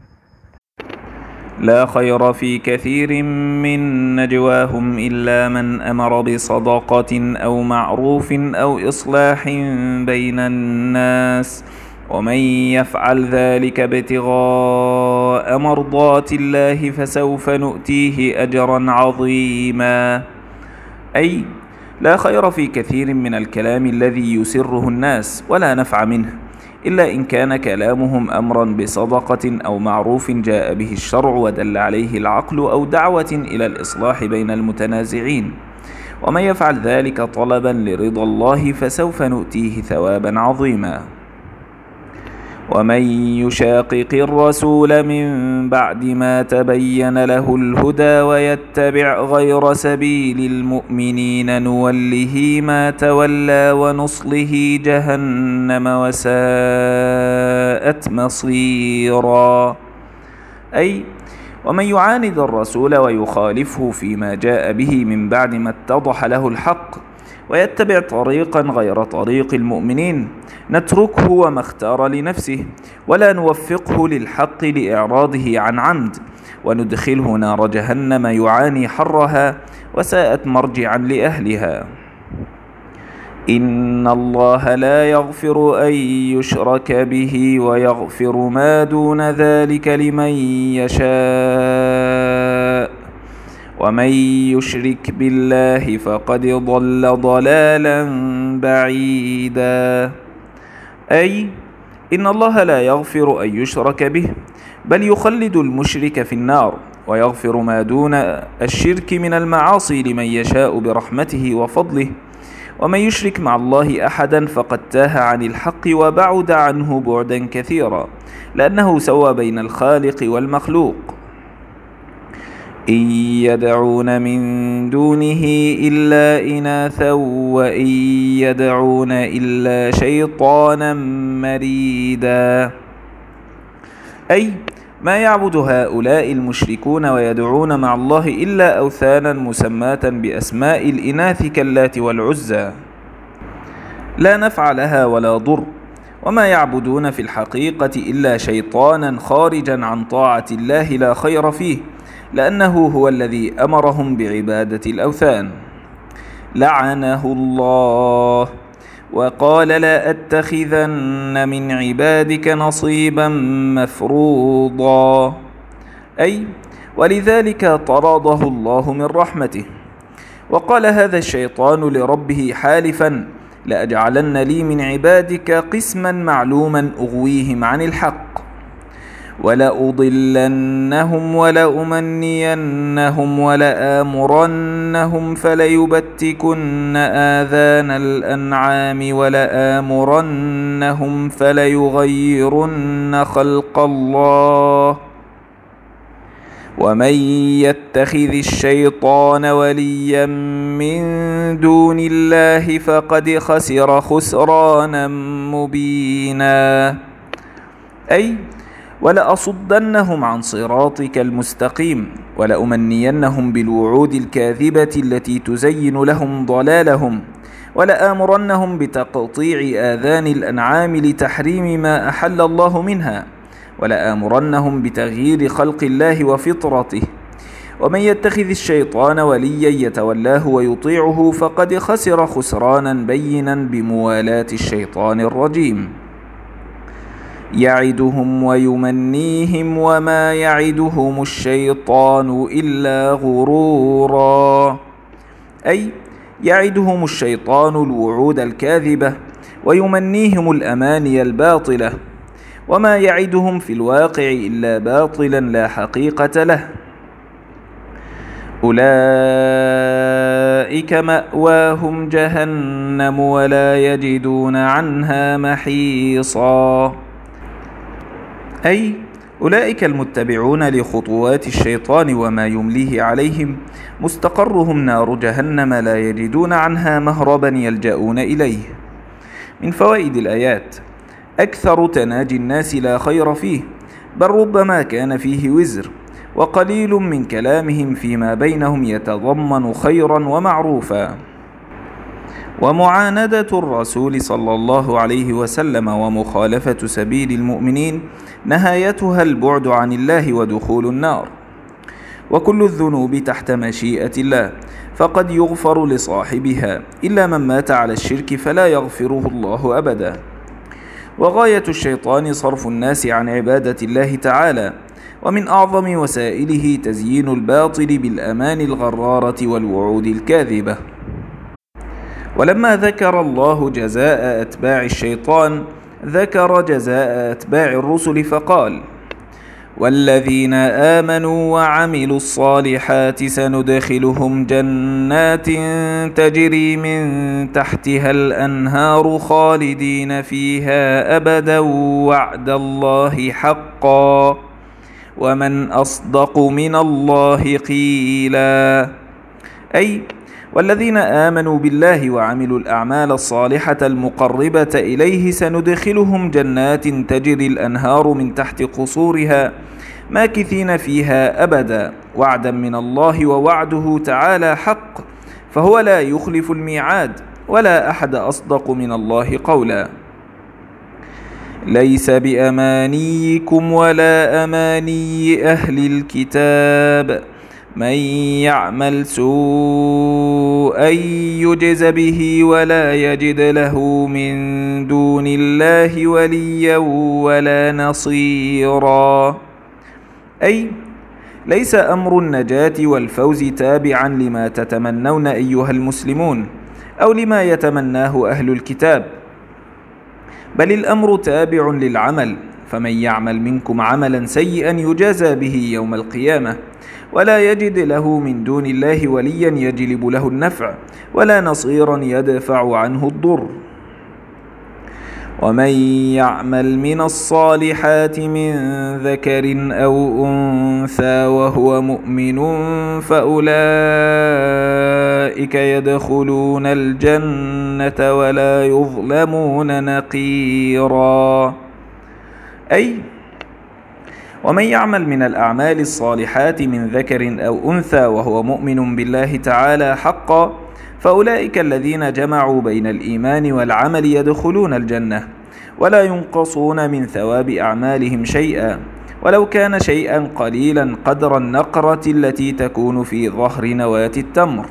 لا خير في كثير من نجواهم إلا من أمر بصدقة أو معروف أو إصلاح بين الناس، ومن يفعل ذلك ابتغاء مرضات الله فسوف نؤتيه أجرا عظيما. أي لا خير في كثير من الكلام الذي يسره الناس ولا نفع منه، إلا إن كان كلامهم أمرا بصدقة أو معروف جاء به الشرع ودل عليه العقل أو دعوة إلى الإصلاح بين المتنازعين. ومن يفعل ذلك طلبا لرضا الله فسوف نؤتيه ثوابا عظيما. ومن يشاقق الرسول من بعد ما تبين له الهدى ويتبع غير سبيل المؤمنين نوله ما تولى ونصله جهنم وساءت مصيرا. أي ومن يعاند الرسول ويخالفه فيما جاء به من بعد ما اتضح له الحق ويتبع طريقا غير طريق المؤمنين نتركه وما اختار لنفسه، ولا نوفقه للحق لإعراضه عن عمد، وندخله نار جهنم يعاني حرها، وساءت مرجعا لأهلها. إن الله لا يغفر أن يشرك به ويغفر ما دون ذلك لمن يشاء، ومن يشرك بالله فقد ضل ضلالا بعيدا. أي إن الله لا يغفر أن يشرك به، بل يخلد المشرك في النار، ويغفر ما دون الشرك من المعاصي لمن يشاء برحمته وفضله. ومن يشرك مع الله أحدا فقد تاه عن الحق وبعد عنه بعدا كثيرا، لأنه سوى بين الخالق والمخلوق. إن يدعون من دونه إلا إناثا وإن يدعون إلا شيطانا مريدا. أي ما يعبد هؤلاء المشركون ويدعون مع الله إلا أوثانا مسماة بأسماء الإناث كاللات والعزى، لا نفع لها ولا ضر، وما يعبدون في الحقيقة إلا شيطانا خارجا عن طاعة الله لا خير فيه، لأنه هو الذي أمرهم بعبادة الأوثان. لعنه الله وقال لا أتخذن من عبادك نصيبا مفروضا. أي ولذلك طرده الله من رحمته. وقال هذا الشيطان لربه حالفا لأجعلن لي من عبادك قسما معلوما أغويهم عن الحق، ولأضلنهم ولأمنينهم ولآمرنهم فليبتكن آذان الأنعام ولآمرنهم فليغيرن خلق الله. ومن يتخذ الشيطان وليا من دون الله فقد خسر خسرانا مبينا. أي ولأصدنهم عن صراطك المستقيم، ولأمنينهم بالوعود الكاذبة التي تزين لهم ضلالهم، ولآمرنهم بتقطيع آذان الأنعام لتحريم ما أحل الله منها، ولآمرنهم بتغيير خلق الله وفطرته. ومن يتخذ الشيطان وليا يتولاه ويطيعه فقد خسر خسرانا بينا بموالاة الشيطان الرجيم. يعدهم ويمنيهم وما يعدهم الشيطان إلا غرورا. أي يعدهم الشيطان الوعود الكاذبة ويمنيهم الأماني الباطلة، وما يعدهم في الواقع إلا باطلا لا حقيقة له. أولئك مأواهم جهنم ولا يجدون عنها محيصا. أي أولئك المتبعون لخطوات الشيطان وما يمليه عليهم مستقرهم نار جهنم لا يجدون عنها مهربا يلجؤون إليه. من فوائد الآيات: أكثر تناجي الناس لا خير فيه، بل ربما كان فيه وزر، وقليل من كلامهم فيما بينهم يتضمن خيرا ومعروفا. ومعاندة الرسول صلى الله عليه وسلم ومخالفة سبيل المؤمنين نهايتها البعد عن الله ودخول النار. وكل الذنوب تحت مشيئة الله، فقد يغفر لصاحبها، إلا من مات على الشرك فلا يغفره الله أبدا. وغاية الشيطان صرف الناس عن عبادة الله تعالى، ومن أعظم وسائله تزيين الباطل بالأمان الغرارة والوعود الكاذبة. ولما ذكر الله جزاء أتباع الشيطان ذكر جزاء أتباع الرسل فقال: والذين آمنوا وعملوا الصالحات سندخلهم جنات تجري من تحتها الأنهار خالدين فيها أبدا وعد الله حقا ومن أصدق من الله قيلا. أي والذين آمنوا بالله وعملوا الأعمال الصالحة المقربة إليه سندخلهم جنات تجري الأنهار من تحت قصورها ماكثين فيها أبدا وعدا من الله، ووعده تعالى حق، فهو لا يخلف الميعاد، ولا أحد أصدق من الله قولا. ليس بأمانيكم ولا أماني أهل الكتاب، من يعمل سوءا يجز به ولا يجد له من دون الله وليا ولا نصيرا. أي ليس أمر النجاة والفوز تابعا لما تتمنون أيها المسلمون أو لما يتمناه أهل الكتاب، بل الأمر تابع للعمل، فمن يعمل منكم عملا سيئا يجازى به يوم القيامة ولا يجد له من دون الله وليا يجلب له النفع ولا نصيرا يدفع عنه الضر. ومن يعمل من الصالحات من ذكر أو أنثى وهو مؤمن فأولئك يدخلون الجنة ولا يظلمون نقيرا. أي ومن يعمل من الأعمال الصالحات من ذكر أو أنثى وهو مؤمن بالله تعالى حقا فأولئك الذين جمعوا بين الإيمان والعمل يدخلون الجنة ولا ينقصون من ثواب أعمالهم شيئا ولو كان شيئا قليلا قدر النقرة التي تكون في ظهر نواة التمر.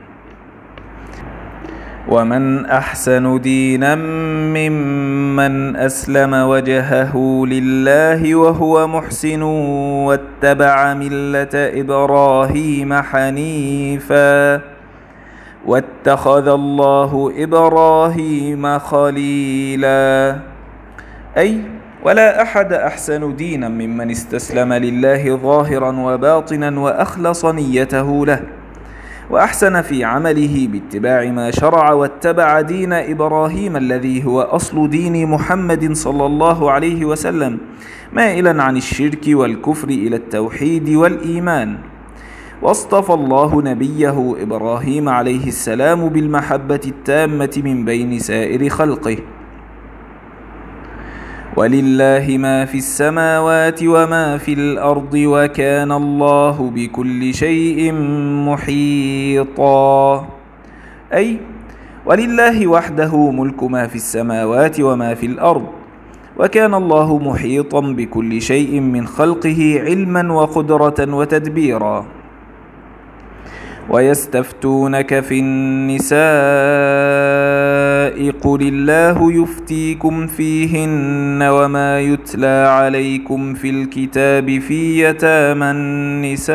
ومن أحسن دينا ممن أسلم وجهه لله وهو محسن واتبع ملة إبراهيم حنيفا واتخذ الله إبراهيم خليلا. أي ولا أحد أحسن دينا ممن استسلم لله ظاهرا وباطنا وأخلص نيته له وأحسن في عمله باتباع ما شرع واتبع دين إبراهيم الذي هو أصل دين محمد صلى الله عليه وسلم مائلا عن الشرك والكفر إلى التوحيد والإيمان. واصطفى الله نبيه إبراهيم عليه السلام بالمحبة التامة من بين سائر خلقه. ولله ما في السماوات وما في الأرض وكان الله بكل شيء محيطا. أي ولله وحده ملك ما في السماوات وما في الأرض وكان الله محيطا بكل شيء من خلقه علما وقدرة وتدبيرا. ويستفتونك في النساء قل الله يفتيكم فيهن وما يتلى عليكم في الكتاب في يتامى النساء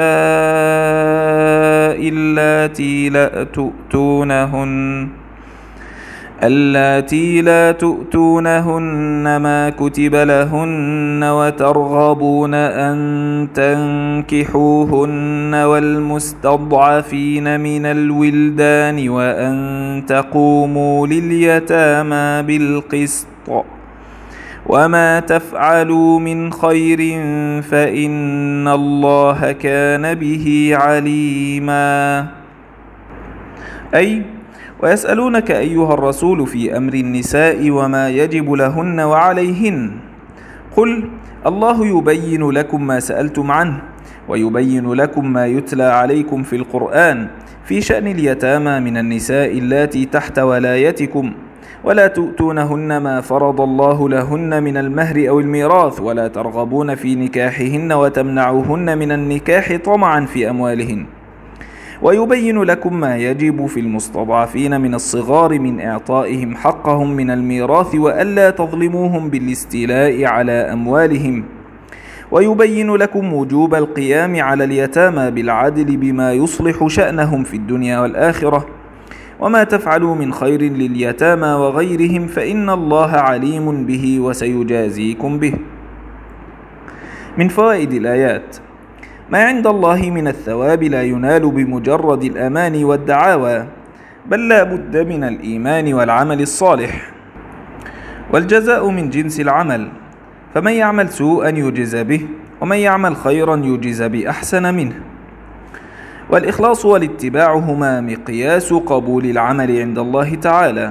اللاتي لا تؤتونهن ما كتب لهن وترغبون أن تنكحوهن والمستضعفين من الولدان وأن تقوموا لليتامى بالقسط وما تفعلوا من خير فإن الله كان به عليما. أي ويسألونك أيها الرسول في أمر النساء وما يجب لهن وعليهن قل الله يبين لكم ما سألتم عنه ويبين لكم ما يتلى عليكم في القرآن في شأن اليتامى من النساء اللاتي تحت ولايتكم ولا تؤتونهن ما فرض الله لهن من المهر أو الميراث ولا ترغبون في نكاحهن وتمنعوهن من النكاح طمعا في أموالهن ويبين لكم ما يجب في المستضعفين من الصغار من إعطائهم حقهم من الميراث وألا تظلموهم بالاستيلاء على أموالهم ويبين لكم وجوب القيام على اليتامى بالعدل بما يصلح شأنهم في الدنيا والآخرة وما تفعلوا من خير لليتامى وغيرهم فإن الله عليم به وسيجازيكم به. من فوائد الآيات: ما عند الله من الثواب لا ينال بمجرد الأمان والدعاوى، بل لا بد من الإيمان والعمل الصالح، والجزاء من جنس العمل، فمن يعمل سوءا يجز به ومن يعمل خيرا يجز بأحسن منه. والإخلاص والاتباع هما مقياس قبول العمل عند الله تعالى.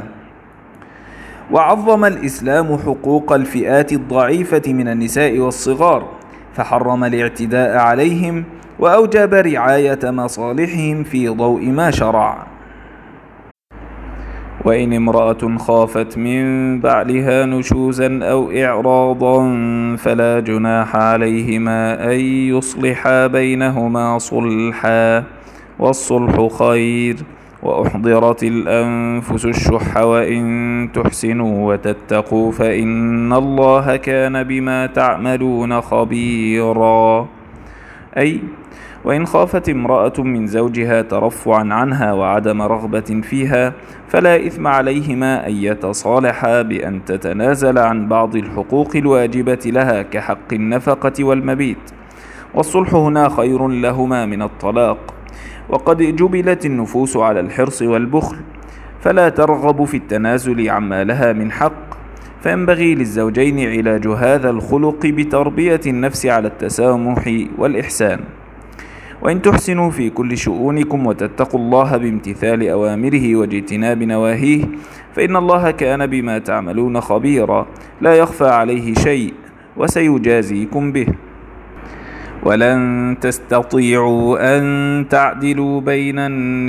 وعظم الإسلام حقوق الفئات الضعيفة من النساء والصغار، فحرم الاعتداء عليهم وأوجب رعاية مصالحهم في ضوء ما شرع. وإن امرأة خافت من بعلها نشوزا أو إعراضا فلا جناح عليهما أن يصلحا بينهما صلحا، والصلح خير. وأحضرت الأنفس الشح وإن تحسنوا وتتقوا فإن الله كان بما تعملون خبيرا. أي وإن خافت امرأة من زوجها ترفعا عنها وعدم رغبة فيها فلا إثم عليهما أن يتصالحا بأن تتنازل عن بعض الحقوق الواجبة لها كحق النفقة والمبيت، والصلح هنا خير لهما من الطلاق. وقد جبلت النفوس على الحرص والبخل فلا ترغب في التنازل عما لها من حق، فينبغي للزوجين علاج هذا الخلق بتربية النفس على التسامح والإحسان. وإن تحسنوا في كل شؤونكم وتتقوا الله بامتثال أوامره واجتناب نواهيه فإن الله كان بما تعملون خبيرا، لا يخفى عليه شيء وسيجازيكم به. ولن تستطيعوا أن تعدلوا بين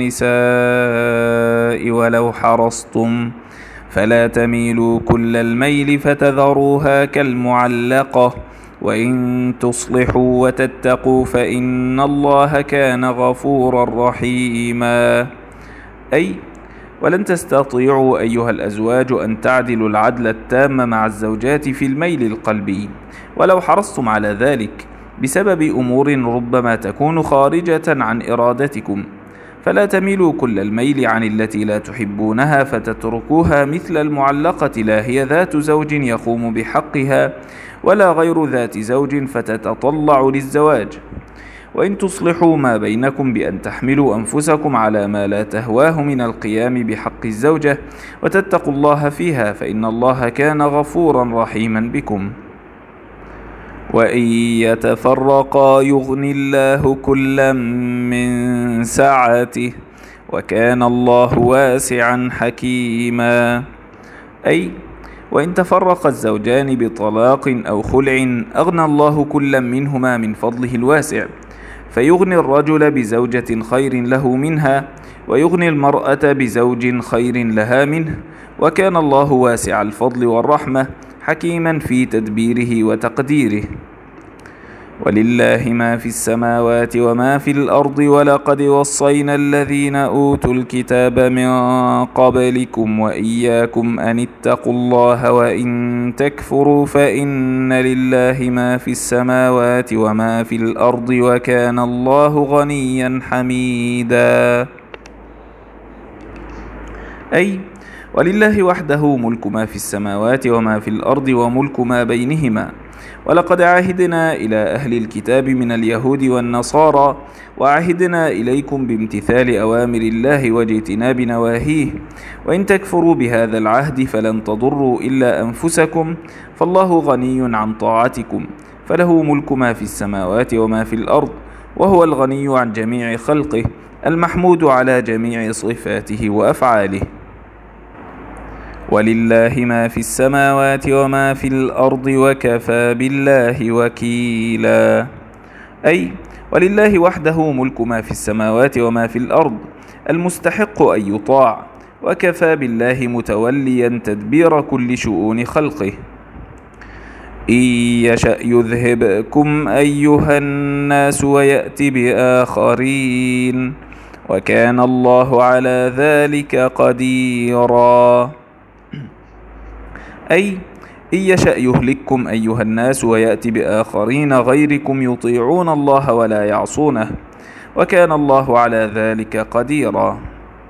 النساء ولو حرصتم، فلا تميلوا كل الميل فتذروها كالمعلقة، وإن تصلحوا وتتقوا فإن الله كان غفورا رحيما. أي ولن تستطيعوا أيها الأزواج أن تعدلوا العدل التام مع الزوجات في الميل القلبي ولو حرصتم على ذلك بسبب أمور ربما تكون خارجة عن إرادتكم، فلا تميلوا كل الميل عن التي لا تحبونها فتتركوها مثل المعلقة، لا هي ذات زوج يقوم بحقها ولا غير ذات زوج فتتطلع للزواج. وإن تصلحوا ما بينكم بأن تحملوا أنفسكم على ما لا تهواه من القيام بحق الزوجة وتتقوا الله فيها فإن الله كان غفورا رحيما بكم. وإن يتفرقا يغن الله كلا من سعته وكان الله واسعا حكيما. أي وإن تفرق الزوجان بطلاق أو خلع أغنى الله كلا منهما من فضله الواسع، فيغني الرجل بزوجة خير له منها ويغني المرأة بزوج خير لها منه، وكان الله واسع الفضل والرحمة حكيما في تدبيره وتقديره. ولله ما في السماوات وما في الأرض ولقد وصينا الذين أوتوا الكتاب من قبلكم وإياكم أن اتقوا الله وإن تكفروا فإن لله ما في السماوات وما في الأرض وكان الله غنيا حميدا. أي ولله وحده ملك ما في السماوات وما في الأرض وملك ما بينهما. ولقد عهدنا إلى أهل الكتاب من اليهود والنصارى وعهدنا إليكم بامتثال أوامر الله واجتناب نواهيه، وإن تكفروا بهذا العهد فلن تضروا إلا أنفسكم، فالله غني عن طاعتكم، فله ملك ما في السماوات وما في الأرض، وهو الغني عن جميع خلقه المحمود على جميع صفاته وأفعاله. ولله ما في السماوات وما في الأرض وكفى بالله وكيلا. أي ولله وحده ملك ما في السماوات وما في الأرض المستحق أن يطاع، وكفى بالله متوليا تدبير كل شؤون خلقه. إن يشأ يذهبكم أيها الناس ويأت بآخرين وكان الله على ذلك قديرا. أي إن يشأ يهلككم أيها الناس ويأتي بآخرين غيركم يطيعون الله ولا يعصونه، وكان الله على ذلك قديرا.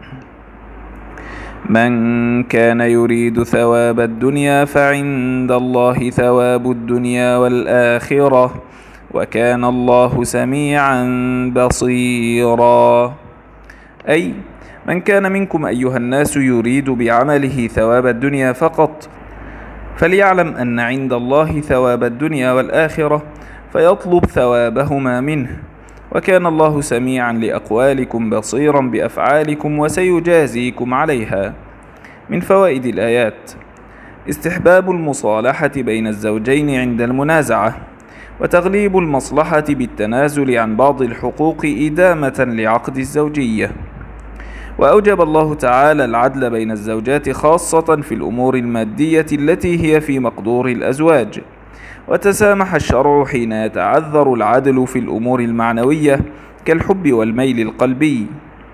من كان يريد ثواب الدنيا فعند الله ثواب الدنيا والآخرة وكان الله سميعا بصيرا. أي من كان منكم أيها الناس يريد بعمله ثواب الدنيا فقط فليعلم أن عند الله ثواب الدنيا والآخرة فيطلب ثوابهما منه، وكان الله سميعا لأقوالكم بصيرا بأفعالكم وسيجازيكم عليها. من فوائد الآيات: استحباب المصالحة بين الزوجين عند المنازعة، وتغليب المصلحة بالتنازل عن بعض الحقوق إدامة لعقد الزوجية، وأوجب الله تعالى العدل بين الزوجات خاصة في الأمور المادية التي هي في مقدور الأزواج، وتسامح الشرع حين يتعذر العدل في الأمور المعنوية كالحب والميل القلبي.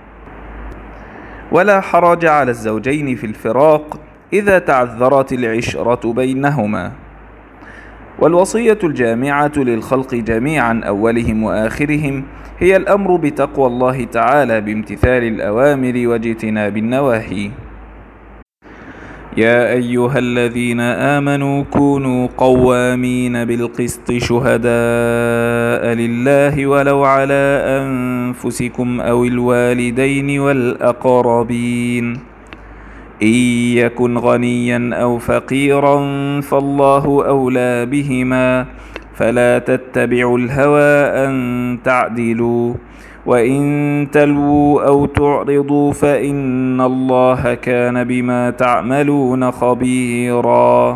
ولا حرج على الزوجين في الفراق إذا تعذرت العشرة بينهما. والوصية الجامعة للخلق جميعا أولهم وآخرهم هي الأمر بتقوى الله تعالى بامتثال الأوامر واجتناب النواهي. يا أيها الذين آمنوا كونوا قوامين بالقسط شهداء لله ولو على أنفسكم أو الوالدين والأقربين إن يكن غنيا أو فقيرا فالله أولى بهما فلا تتبعوا الهوى أن تعدلوا وإن تلووا أو تعرضوا فإن الله كان بما تعملون خبيرا.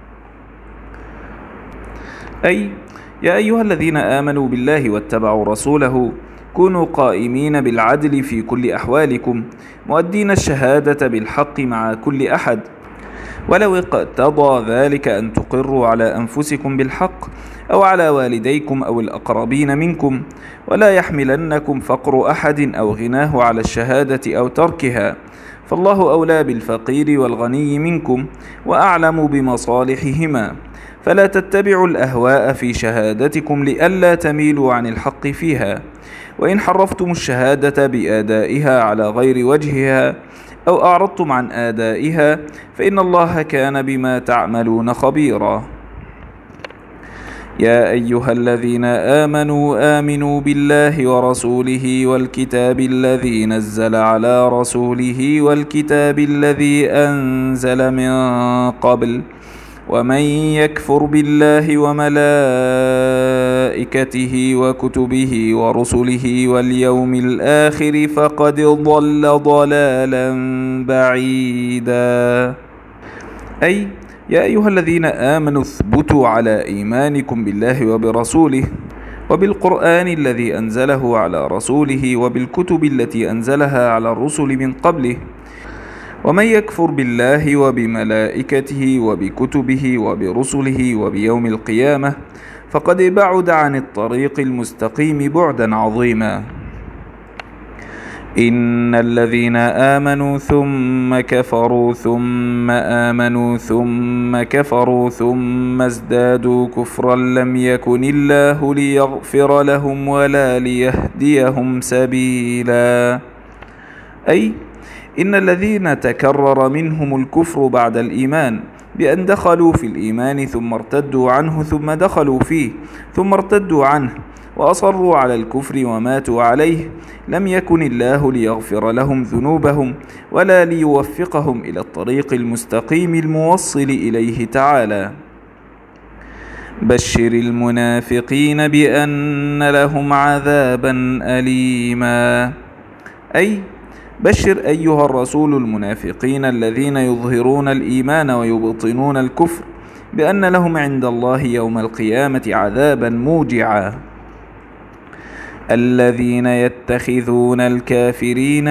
أي يا أيها الذين آمنوا بالله واتبعوا رسوله كونوا قائمين بالعدل في كل أحوالكم مؤدين الشهادة بالحق مع كل أحد، ولو اقتضى ذلك أن تقروا على أنفسكم بالحق أو على والديكم أو الأقربين منكم، ولا يحملنكم فقر أحد أو غناه على الشهادة أو تركها، فالله أولى بالفقير والغني منكم وأعلم بمصالحهما، فلا تتبعوا الأهواء في شهادتكم لئلا تميلوا عن الحق فيها، وإن حرفتم الشهادة بأدائها على غير وجهها أو أعرضتم عن آدائها فإن الله كان بما تعملون خبيرا. يا أيها الذين آمنوا بالله ورسوله والكتاب الذي نزل على رسوله والكتاب الذي أنزل من قبل ومن يكفر بالله وملائكته وكتبه ورسله واليوم الآخر فقد ضل ضلالا بعيدا. أي يا أيها الذين آمنوا اثبتوا على إيمانكم بالله وبرسوله وبالقرآن الذي أنزله على رسوله وبالكتب التي أنزلها على الرسل من قبله، ومن يكفر بالله وبملائكته وبكتبه وبرسله وبيوم القيامة فقد بعد عن الطريق المستقيم بعدا عظيما. إن الذين آمنوا ثم كفروا ثم آمنوا ثم كفروا ثم ازدادوا كفرا لم يكن الله ليغفر لهم ولا ليهديهم سبيلا. أي إن الذين تكرر منهم الكفر بعد الإيمان بأن دخلوا في الإيمان ثم ارتدوا عنه ثم دخلوا فيه ثم ارتدوا عنه وأصروا على الكفر وماتوا عليه لم يكن الله ليغفر لهم ذنوبهم ولا ليوفقهم إلى الطريق المستقيم الموصل إليه تعالى. بشر المنافقين بأن لهم عذابا أليما. أي بشر أيها الرسول المنافقين الذين يظهرون الإيمان ويبطنون الكفر بأن لهم عند الله يوم القيامة عذابا موجعا. الذين يتخذون الكافرين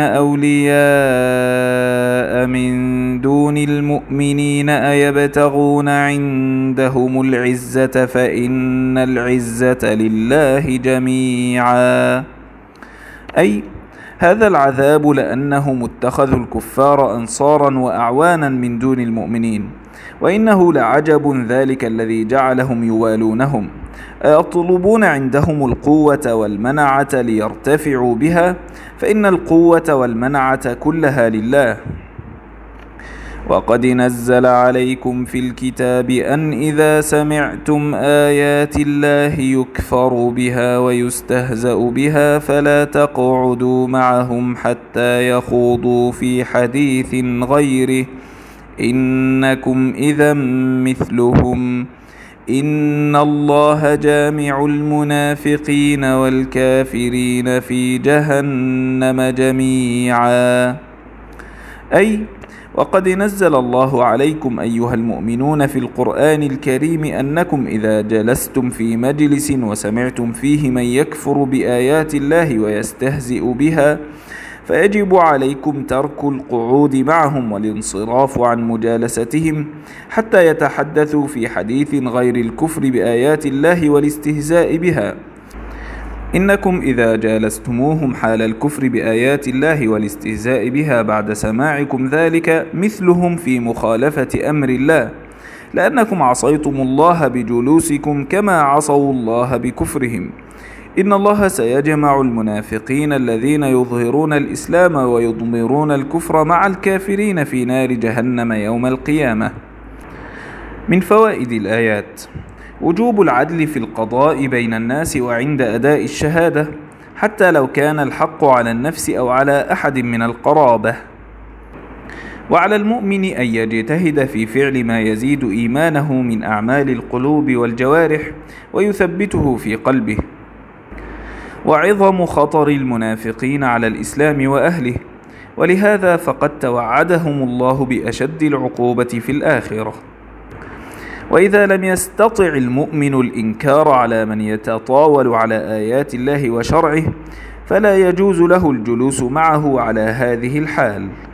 أولياء من دون المؤمنين أيبتغون عندهم العزة فإن العزة لله جميعا. أي هذا العذاب لأنهم اتخذوا الكفار أنصارا وأعوانا من دون المؤمنين، وإنه لعجب ذلك الذي جعلهم يوالونهم، يطلبون عندهم القوة والمنعة ليرتفعوا بها، فإن القوة والمنعة كلها لله. وقد نزل عليكم في الكتاب أن إذا سمعتم آيات الله يكفر بها ويستهزأ بها فلا تقعدوا معهم حتى يخوضوا في حديث غيره إنكم إذا مثلهم إن الله جامع المنافقين والكافرين في جهنم جميعا. أي وقد نزل الله عليكم أيها المؤمنون في القرآن الكريم أنكم إذا جلستم في مجلس وسمعتم فيه من يكفر بآيات الله ويستهزئ بها فيجب عليكم ترك القعود معهم والانصراف عن مجالستهم حتى يتحدثوا في حديث غير الكفر بآيات الله والاستهزاء بها. إنكم إذا جالستموهم حال الكفر بآيات الله والاستهزاء بها بعد سماعكم ذلك مثلهم في مخالفة أمر الله، لأنكم عصيتم الله بجلوسكم كما عصوا الله بكفرهم. إن الله سيجمع المنافقين الذين يظهرون الإسلام ويضمرون الكفر مع الكافرين في نار جهنم يوم القيامة. من فوائد الآيات: وجوب العدل في القضاء بين الناس وعند أداء الشهادة، حتى لو كان الحق على النفس أو على أحد من القرابة. وعلى المؤمن أن يجتهد في فعل ما يزيد إيمانه من أعمال القلوب والجوارح ويثبته في قلبه. وعظم خطر المنافقين على الإسلام وأهله، ولهذا فقد توعدهم الله بأشد العقوبة في الآخرة. وإذا لم يستطع المؤمن الإنكار على من يتطاول على آيات الله وشرعه، فلا يجوز له الجلوس معه على هذه الحال.